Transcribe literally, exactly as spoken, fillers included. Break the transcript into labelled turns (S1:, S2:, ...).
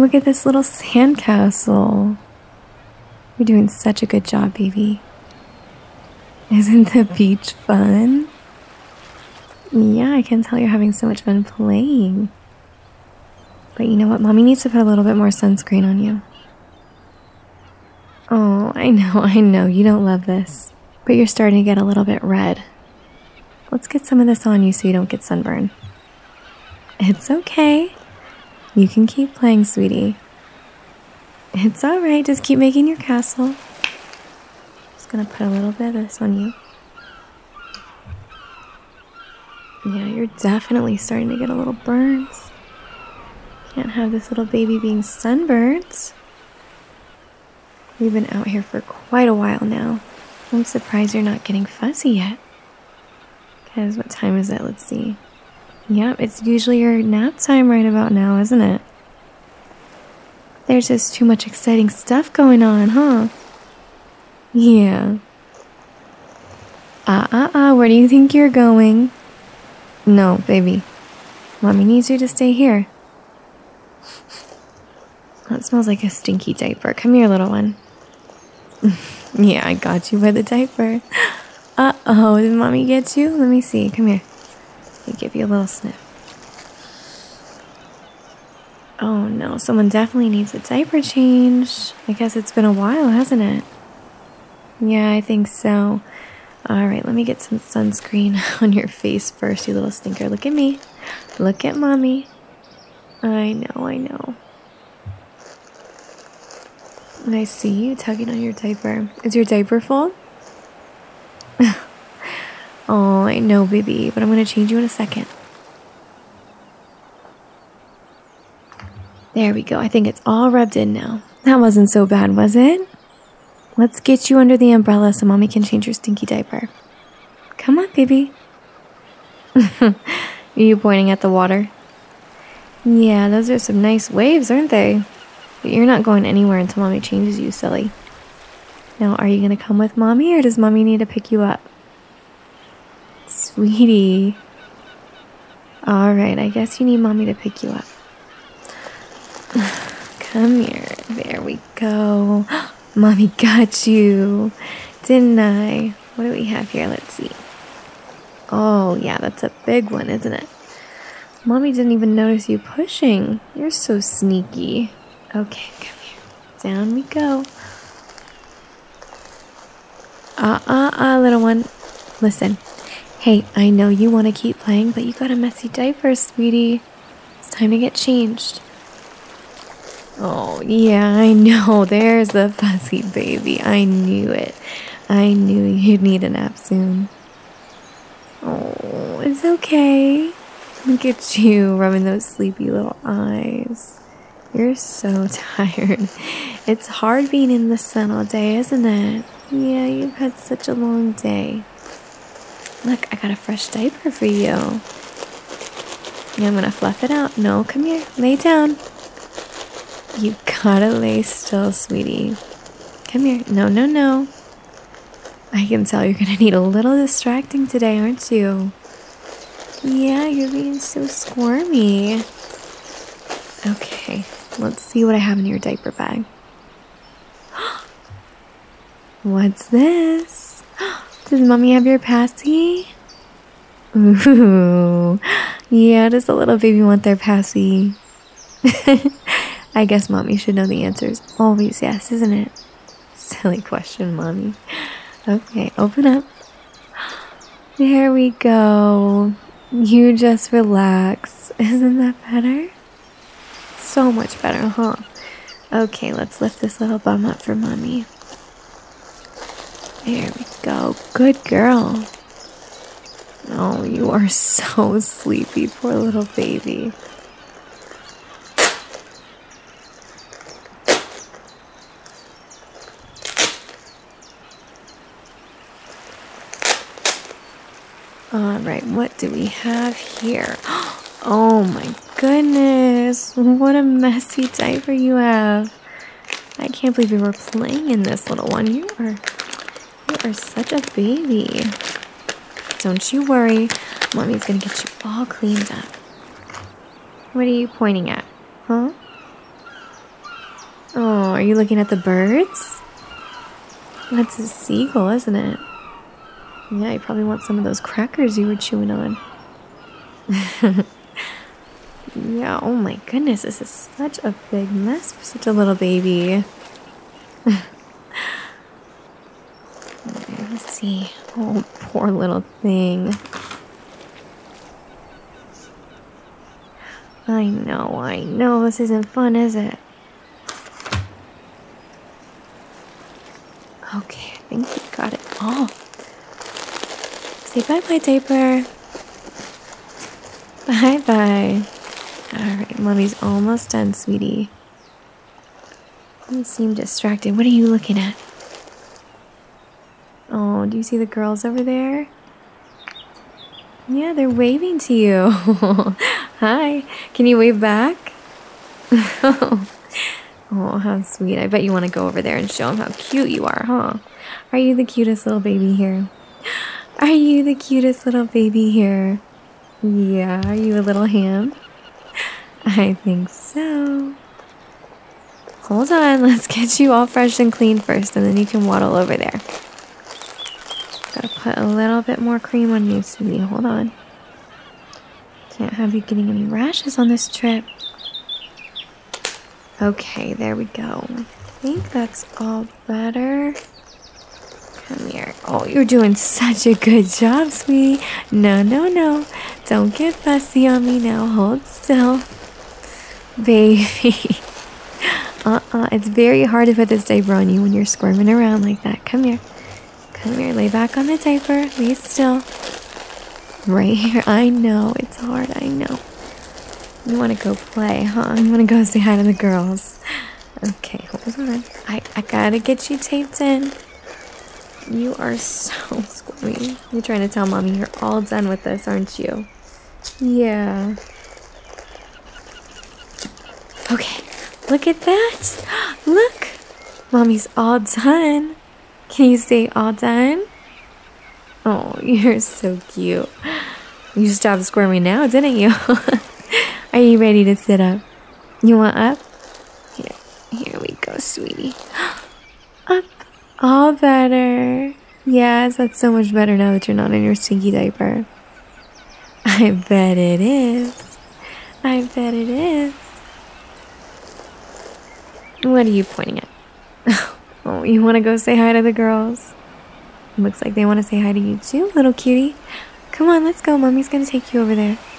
S1: look at this little sandcastle. You're doing such a good job, baby. Isn't the beach fun? Yeah, I can tell you're having so much fun playing. But you know what? Mommy needs to put a little bit more sunscreen on you. Oh, I know, I know. You don't love this. But you're starting to get a little bit red. Let's get some of this on you so you don't get sunburned. It's okay. You can keep playing, sweetie. It's alright. Just keep making your castle. Just gonna put a little bit of this on you. Yeah, you're definitely starting to get a little burns. Can't have this little baby being sunburned. We've been out here for quite a while now. I'm surprised you're not getting fuzzy yet. Because what time is it? Let's see. Yep, it's usually your nap time right about now, isn't it? There's just too much exciting stuff going on, huh? Yeah. Uh-uh-uh, where do you think you're going? No, baby. Mommy needs you to stay here. That smells like a stinky diaper. Come here, little one. Yeah, I got you by the diaper. Uh-oh, did Mommy get you? Let me see. Come here. Let me give you a little sniff. Oh, no. Someone definitely needs a diaper change. I guess it's been a while, hasn't it? Yeah, I think so. All right, let me get some sunscreen on your face first, you little stinker. Look at me. Look at Mommy. I know, I know. I see you tugging on your diaper. Is your diaper full? Oh, I know, baby, but I'm going to change you in a second. There we go. I think it's all rubbed in now. That wasn't so bad, was it? Let's get you under the umbrella so Mommy can change your stinky diaper. Come on, baby. Are you pointing at the water? Yeah, those are some nice waves, aren't they? But you're not going anywhere until Mommy changes you, silly. Now, are you going to come with Mommy, or does Mommy need to pick you up? Sweetie. Alright, I guess you need Mommy to pick you up. Come here. There we go. Mommy got you. Didn't I? What do we have here? Let's see. Oh, yeah, that's a big one, isn't it? Mommy didn't even notice you pushing. You're so sneaky. Okay, come here. Down we go. Uh-uh-uh, little one. Listen. Hey, I know you want to keep playing, but you got a messy diaper, sweetie. It's time to get changed. Oh, yeah, I know. There's the fuzzy baby. I knew it. I knew you'd need a nap soon. Oh, it's okay. Look at you rubbing those sleepy little eyes. You're so tired. It's hard being in the sun all day, isn't it? Yeah, you've had such a long day. Look, I got a fresh diaper for you. Yeah, I'm gonna fluff it out. No, come here. Lay down. You gotta lay still, sweetie. Come here. No, no, no. I can tell you're gonna need a little distracting today, aren't you? Yeah, you're being so squirmy. Okay, let's see what I have in your diaper bag. What's this? Does Mommy have your passy? Ooh. Yeah, does the little baby want their passy? I guess Mommy should know the answers. Always yes, isn't it? Silly question, Mommy. Okay, open up. There we go. You just relax. Isn't that better? So much better, huh? Okay, let's lift this little bum up for Mommy. There we go. Good girl. Oh, you are so sleepy, poor little baby. All right, what do we have here? Oh my goodness, what a messy diaper you have. I can't believe you were playing in this, little one. You are, you are such a baby. Don't you worry, Mommy's gonna get you all cleaned up. What are you pointing at, huh? are you looking at the birds? That's a seagull, isn't it? Yeah, you probably want some of those crackers you were chewing on. Yeah, oh my goodness, this is such a big mess for such a little baby. Let's see. Oh, poor little thing. I know, I know, this isn't fun, is it? Okay, I think we got it all. Say bye-bye, diaper. Bye-bye. Alright, mommy's almost done, sweetie. You seem distracted. What are you looking at? Oh, do you see the girls over there? Yeah, they're waving to you. Hi. Can you wave back? Oh, how sweet. I bet you want to go over there and show them how cute you are, huh? Are you the cutest little baby here? Are you the cutest little baby here? Yeah, are you a little ham? I think so. Hold on, let's get you all fresh and clean first, and then you can waddle over there. Gotta put a little bit more cream on you, sweetie. Hold on. Can't have you getting any rashes on this trip. Okay, there we go. I think that's all better. Come here. Oh, you're doing such a good job, sweetie. No, no, no. Don't get fussy on me now. Hold still. Baby. Uh-uh. It's very hard to put this diaper on you when you're squirming around like that. Come here. Come here. Lay back on the diaper. Lay still. Right here. I know. It's hard. I know. You want to go play, huh? You want to go say hi to the girls. Okay, hold on. I, I gotta get you taped in. You are so squirmy. You're trying to tell mommy you're all done with this, aren't you? Yeah. Okay, look at that. Look. Mommy's all done. Can you say all done? Oh, you're so cute. You stopped squirming now, didn't you? Are you ready to sit up? You want up? Here, here we go, sweetie. Up. All better. Yes, that's so much better now that you're not in your stinky diaper. I bet it is. I bet it is. What are you pointing at? Oh, you want to go say hi to the girls? Looks like they want to say hi to you too, little cutie. Come on, let's go. Mommy's going to take you over there.